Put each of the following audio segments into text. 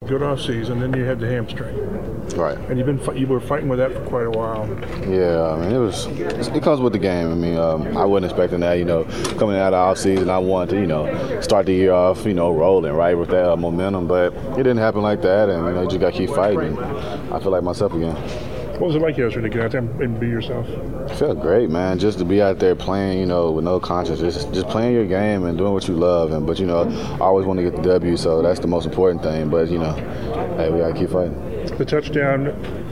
good off season, then you had the hamstring, Right. and you were fighting with that for quite a while. Yeah, I mean, it comes with the game. I mean, I wasn't expecting that, coming out of off season. I wanted to, start the year off, rolling, right, with that momentum. But it didn't happen like that, and, you just got to keep fighting. And I feel like myself again. What was it like yesterday to get out there and be yourself? It felt great, man, just to be out there playing, with no conscience, just playing your game and doing what you love. But, I always want to get the W, so that's the most important thing. But, hey, we got to keep fighting. The touchdown,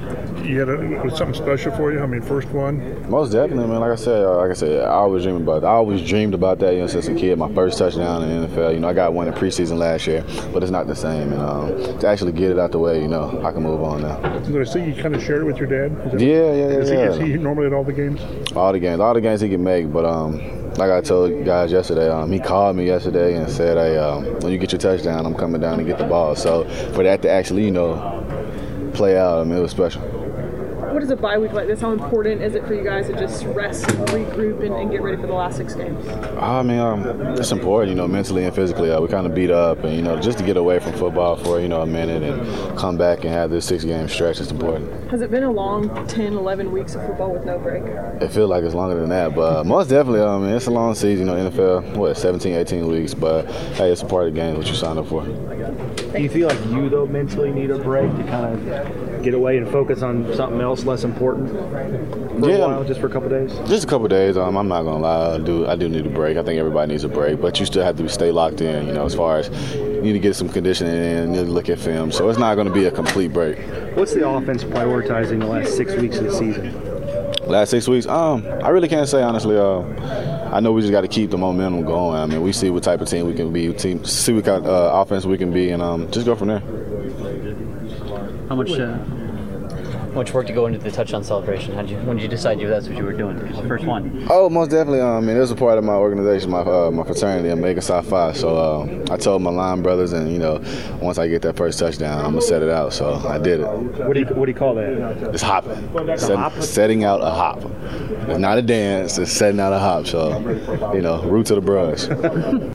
was something special for you? I mean, first one? Most definitely, man. Like I said, I always dreamed about that, since a kid. My first touchdown in the NFL. I got one in preseason last year, but it's not the same. And to actually get it out the way, I can move on now. Did I see you kind of shared it with your dad? Yeah. Is he normally at all the games? All the games he can make, but like I told you guys yesterday, he called me yesterday and said, "Hey, when you get your touchdown, I'm coming down to get the ball." So for that to actually, play out, it was special. What is a bye week like this? How important is it for you guys to just rest, regroup, and get ready for the last 6 games? I mean, it's important, mentally and physically. We kind of beat up, and, just to get away from football for, a minute and come back and have this 6-game stretch is important. Has it been a long 10, 11 weeks of football with no break? It feels like it's longer than that, but most definitely, it's a long season, NFL, 17, 18 weeks, but, hey, it's a part of the game, what you signed up for. Do you feel like you, though, mentally need a break to kind of get away and focus on something else less important for a while, just for a couple days? Just a couple days. I'm not going to lie. I do need a break. I think everybody needs a break, but you still have to stay locked in, as far as you need to get some conditioning in, you need to look at film. So it's not going to be a complete break. What's the offense prioritizing the last 6 weeks of the season? Last 6 weeks? I really can't say, honestly. I know we just got to keep the momentum going. I mean, we see what type of team we can be, see what kind of offense we can be, and just go from there. How much work to go into the touchdown celebration? When did you decide that's what you were doing? The first one? Oh, most definitely. It was a part of my organization, my fraternity, Omega Psi Phi. So I told my line brothers, and once I get that first touchdown, I'm gonna set it out. So I did it. What do you call that? It's hopping. Setting out a hop. It's not a dance. It's setting out a hop. So root to the brush.